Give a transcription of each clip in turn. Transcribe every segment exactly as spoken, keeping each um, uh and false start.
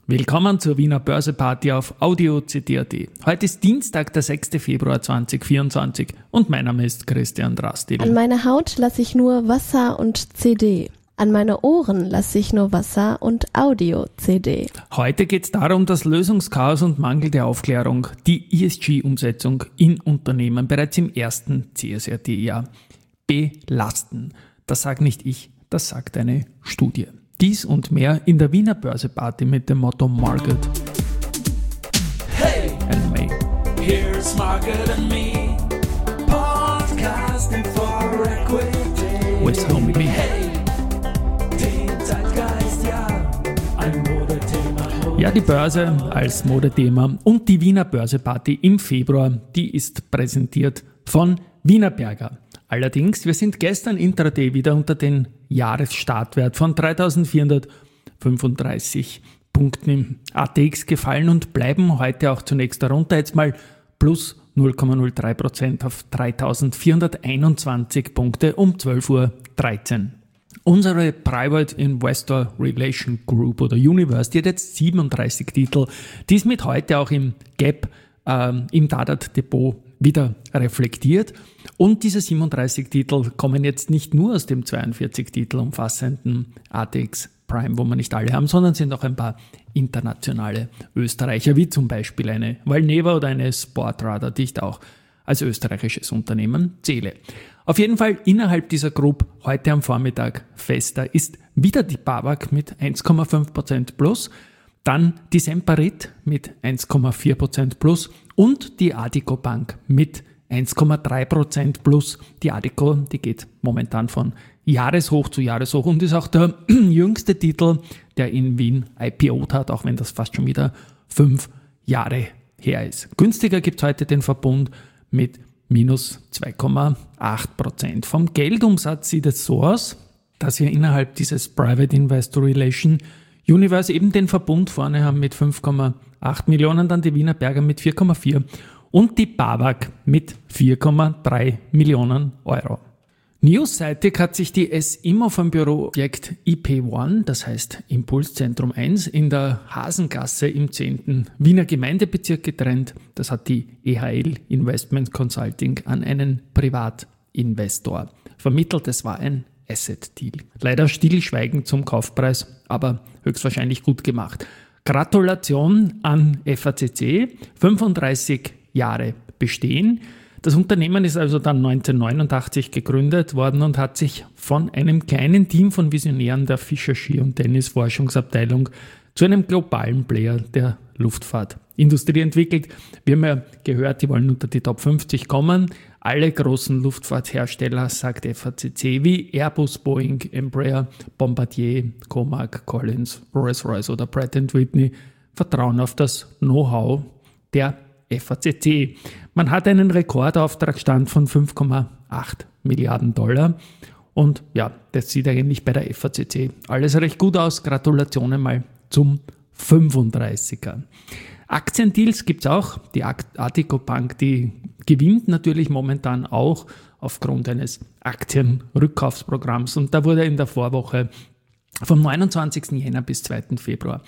Willkommen zur Wiener Börseparty auf Audio C D punkt A T. Heute ist Dienstag, der sechster Februar zweitausendvierundzwanzig und mein Name ist Christian Drastil. An meine Haut lasse ich nur Wasser und C D. An meine Ohren lasse ich nur Wasser und Audio-C D. Heute geht es darum, dass Lösungschaos und Mangel der Aufklärung die E S G-Umsetzung in Unternehmen bereits im ersten C S R D-Jahr belasten. Das sage nicht ich, das sagt eine Studie. Dies und mehr in der Wiener Börseparty mit dem Motto Market Hey, and Me. here's Market and Me, podcasting for equity. With Homie Me. Hey, den Zeitgeist, ja, ein Modethema. Ja, die Börse als Modethema und die Wiener Börseparty im Februar, die ist präsentiert von Wienerberger. Allerdings, wir sind gestern intraday wieder unter den Jahresstartwert von dreitausendvierhundertfünfunddreißig Punkten im A T X gefallen und bleiben heute auch zunächst darunter, jetzt mal plus null Komma null drei Prozent auf dreitausendvierhunderteinundzwanzig Punkte um zwölf Uhr dreizehn. Unsere Private Investor Relation Group oder Universe, die hat jetzt siebenunddreißig Titel, die ist mit heute auch im Gap, ähm, im Dadat Depot wieder reflektiert. Und diese siebenunddreißig Titel kommen jetzt nicht nur aus dem zweiundvierzig Titel umfassenden A T X Prime, wo wir nicht alle haben, sondern sind auch ein paar internationale Österreicher, wie zum Beispiel eine Valneva oder eine Sportradar, die ich auch als österreichisches Unternehmen zähle. Auf jeden Fall innerhalb dieser Group heute am Vormittag fester ist wieder die BAWAG mit eins Komma fünf Prozent plus, dann die Semperit mit eins Komma vier Prozent plus und die Addiko Bank mit eins Komma drei Prozent plus. Die Addiko, die geht momentan von Jahreshoch zu Jahreshoch und ist auch der jüngste Titel, der in Wien I P O'd hat, auch wenn das fast schon wieder fünf Jahre her ist. Günstiger gibt es heute den Verbund mit minus zwei Komma acht Prozent. Vom Geldumsatz sieht es so aus, dass wir innerhalb dieses Private Investor Relation Universe eben den Verbund vorne haben mit fünf Komma acht Millionen, dann die Wienerberger mit vier Komma vier und die BAWAG mit vier Komma drei Millionen Euro. Newsseitig hat sich die S-Immo vom Büroobjekt I P eins, das heißt Impulszentrum eins, in der Hasengasse im zehnten Wiener Gemeindebezirk getrennt. Das hat die E H L Investment Consulting an einen Privatinvestor vermittelt. Es war ein Asset-Deal. Leider stillschweigend zum Kaufpreis, aber höchstwahrscheinlich gut gemacht. Gratulation an F A C C, fünfunddreißig Jahre bestehen. Das Unternehmen ist also dann neunzehnhundertneunundachtzig gegründet worden und hat sich von einem kleinen Team von Visionären der Fischer Ski- und Tennis-Forschungsabteilung zu einem globalen Player der Luftfahrtindustrie entwickelt. Wir haben ja gehört, die wollen unter die Top fünfzig kommen. Alle großen Luftfahrthersteller, sagt F A C C, wie Airbus, Boeing, Embraer, Bombardier, Comac, Collins, Rolls-Royce oder Pratt and Whitney, vertrauen auf das Know-how der F A C C. Man hat einen Rekordauftragsstand von fünf Komma acht Milliarden Dollar und ja, das sieht eigentlich bei der F A C C alles recht gut aus. Gratulationen mal zum fünfunddreißiger. Aktiendeals gibt es auch. Die Addiko Bank, die gewinnt natürlich momentan auch aufgrund eines Aktienrückkaufsprogramms und da wurde in der Vorwoche vom neunundzwanzigsten Jänner bis zweiten Februar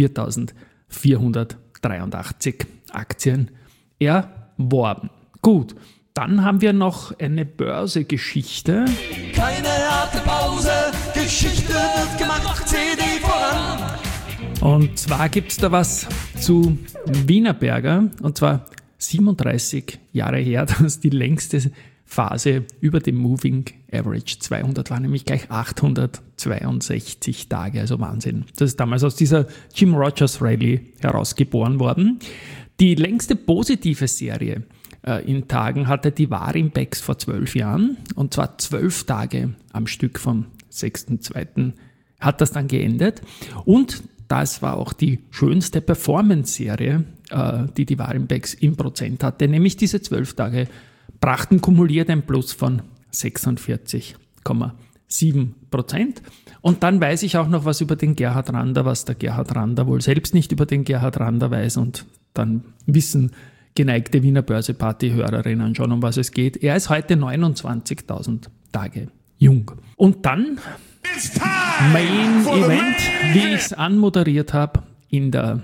viertausendvierhundertdreiundachtzig Aktien erworben. Gut, dann haben wir noch eine Börsegeschichte. Keine harte Pause, Geschichte wird gemacht, C D voran. Und zwar gibt es da was zu Wienerberger, und zwar siebenunddreißig Jahre her, dass die längste Phase über dem Moving Average zweihundert war, nämlich gleich achthundertzweiundsechzig Tage, also Wahnsinn. Das ist damals aus dieser Jim Rogers Rallye herausgeboren worden. Die längste positive Serie äh, in Tagen hatte die Warimpex vor zwölf Jahren, und zwar zwölf Tage am Stück vom sechsten zweiten hat das dann geendet. Und das war auch die schönste Performance-Serie, äh, die die Warimpex im Prozent hatte, nämlich diese zwölf Tage brachten kumuliert ein Plus von sechsundvierzig Komma sieben Prozent. Und dann weiß ich auch noch was über den Gerhard Rander, was der Gerhard Rander wohl selbst nicht über den Gerhard Rander weiß, und dann wissen geneigte Wiener Börseparty-Hörerinnen schon, um was es geht. Er ist heute neunundzwanzigtausend Tage jung. Und dann Main Event, wie ich es anmoderiert habe, in der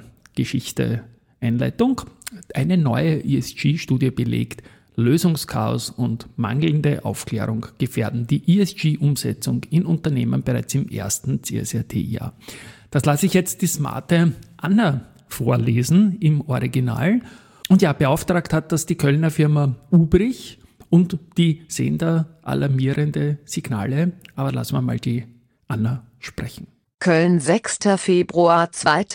Geschichte-Einleitung. Eine neue E S G-Studie belegt, Lösungschaos und mangelnde Aufklärung gefährden die E S G-Umsetzung in Unternehmen bereits im ersten C S R T-Jahr. Das lasse ich jetzt die smarte Anna vorlesen im Original. Und ja, beauftragt hat das die Kölner Firma Ubrich und die sehen da alarmierende Signale. Aber lassen wir mal die Anna sprechen. Köln, sechster Februar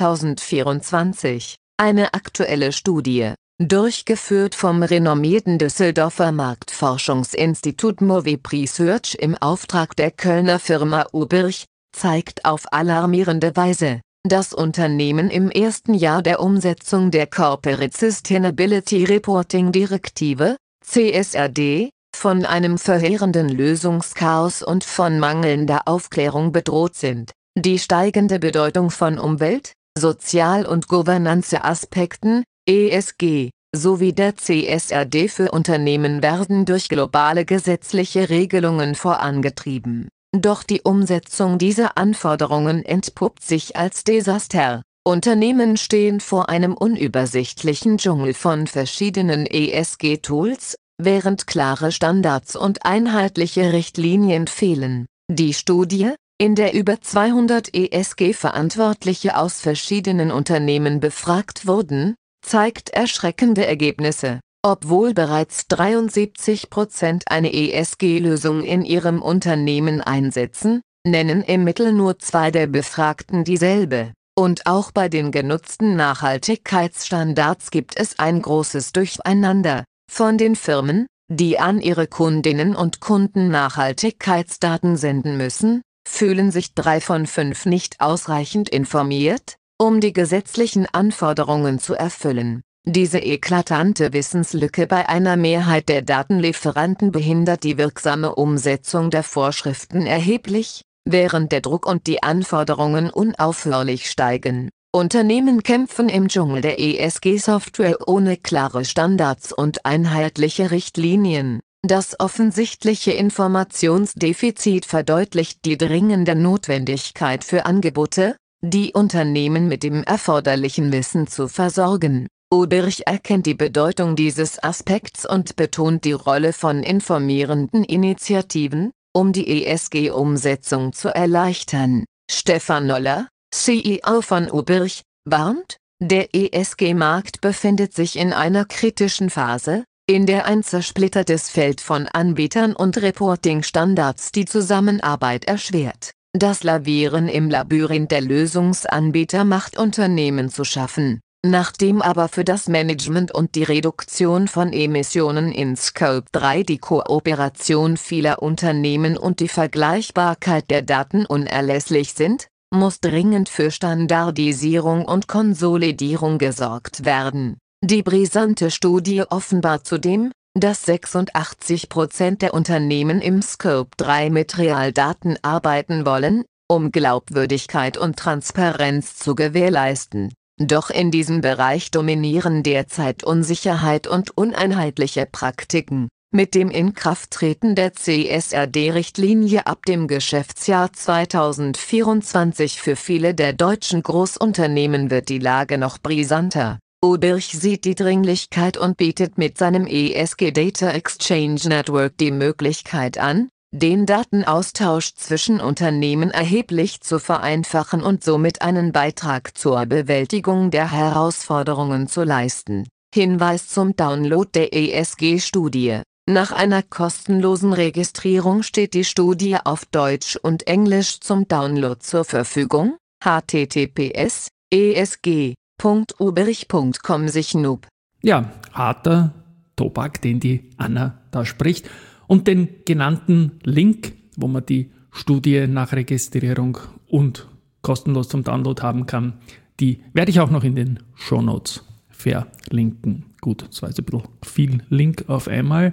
zweitausendvierundzwanzig. Eine aktuelle Studie, durchgeführt vom renommierten Düsseldorfer Marktforschungsinstitut Movip Research im Auftrag der Kölner Firma Ubrich, zeigt auf alarmierende Weise, dass Unternehmen im ersten Jahr der Umsetzung der Corporate Sustainability Reporting Direktive, C S R D, von einem verheerenden Lösungschaos und von mangelnder Aufklärung bedroht sind. Die steigende Bedeutung von Umwelt-, Sozial- und Governance-Aspekten, E S G, sowie der C S R D für Unternehmen werden durch globale gesetzliche Regelungen vorangetrieben. Doch die Umsetzung dieser Anforderungen entpuppt sich als Desaster. Unternehmen stehen vor einem unübersichtlichen Dschungel von verschiedenen E S G-Tools, während klare Standards und einheitliche Richtlinien fehlen. Die Studie, in der über zweihundert E S G-Verantwortliche aus verschiedenen Unternehmen befragt wurden, zeigt erschreckende Ergebnisse. Obwohl bereits dreiundsiebzig Prozent eine E S G-Lösung in ihrem Unternehmen einsetzen, nennen im Mittel nur zwei der Befragten dieselbe. Und auch bei den genutzten Nachhaltigkeitsstandards gibt es ein großes Durcheinander. Von den Firmen, die an ihre Kundinnen und Kunden Nachhaltigkeitsdaten senden müssen, fühlen sich drei von fünf nicht ausreichend informiert, um die gesetzlichen Anforderungen zu erfüllen. Diese eklatante Wissenslücke bei einer Mehrheit der Datenlieferanten behindert die wirksame Umsetzung der Vorschriften erheblich, während der Druck und die Anforderungen unaufhörlich steigen. Unternehmen kämpfen im Dschungel der E S G-Software ohne klare Standards und einheitliche Richtlinien. Das offensichtliche Informationsdefizit verdeutlicht die dringende Notwendigkeit für Angebote, die Unternehmen mit dem erforderlichen Wissen zu versorgen. Ubrich erkennt die Bedeutung dieses Aspekts und betont die Rolle von informierenden Initiativen, um die E S G-Umsetzung zu erleichtern. Stefan Noller, C E O von Ubrich, warnt, der E S G-Markt befindet sich in einer kritischen Phase, in der ein zersplittertes Feld von Anbietern und Reporting-Standards die Zusammenarbeit erschwert. Das Lavieren im Labyrinth der Lösungsanbieter macht Unternehmen zu schaffen. Nachdem aber für das Management und die Reduktion von Emissionen in Scope drei die Kooperation vieler Unternehmen und die Vergleichbarkeit der Daten unerlässlich sind, muss dringend für Standardisierung und Konsolidierung gesorgt werden. Die brisante Studie offenbart zudem, dass sechsundachtzig Prozent der Unternehmen im Scope drei mit Realdaten arbeiten wollen, um Glaubwürdigkeit und Transparenz zu gewährleisten. Doch in diesem Bereich dominieren derzeit Unsicherheit und uneinheitliche Praktiken. Mit dem Inkrafttreten der C S R D-Richtlinie ab dem Geschäftsjahr zweitausendvierundzwanzig für viele der deutschen Großunternehmen wird die Lage noch brisanter. Ubrich sieht die Dringlichkeit und bietet mit seinem E S G Data Exchange Network die Möglichkeit an, den Datenaustausch zwischen Unternehmen erheblich zu vereinfachen und somit einen Beitrag zur Bewältigung der Herausforderungen zu leisten. Hinweis zum Download der E S G-Studie: Nach einer kostenlosen Registrierung steht die Studie auf Deutsch und Englisch zum Download zur Verfügung. h t t p s e s g punkt ubrich punkt com sich noob. Ja, harter Tobak, den die Anna da spricht. Und den genannten Link, wo man die Studie nach Registrierung und kostenlos zum Download haben kann, die werde ich auch noch in den Shownotes verlinken. Gut, das war jetzt ein bisschen viel Link auf einmal.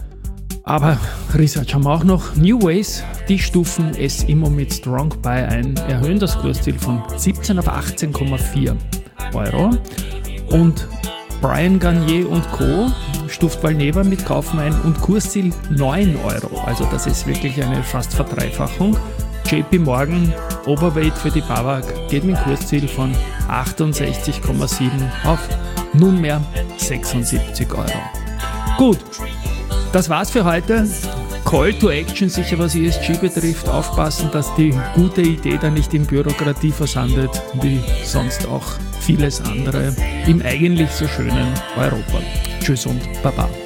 Aber Research haben wir auch noch. New Ways, die stufen es immer mit Strong Buy ein, erhöhen das Kursziel von siebzehn auf achtzehn Komma vier Euro. Und Brian Garnier und Co. stuft Valneva mit Kaufen ein und Kursziel neun Euro. Also das ist wirklich eine fast Verdreifachung. J P Morgan, Overweight für die B A W A G, geht mit Kursziel von achtundsechzig Komma sieben auf nunmehr sechsundsiebzig Euro. Gut, das war's für heute. Call to Action, sicher was E S G betrifft, aufpassen, dass die gute Idee da nicht in Bürokratie versandet, wie sonst auch vieles andere im eigentlich so schönen Europa. Tschüss und Baba.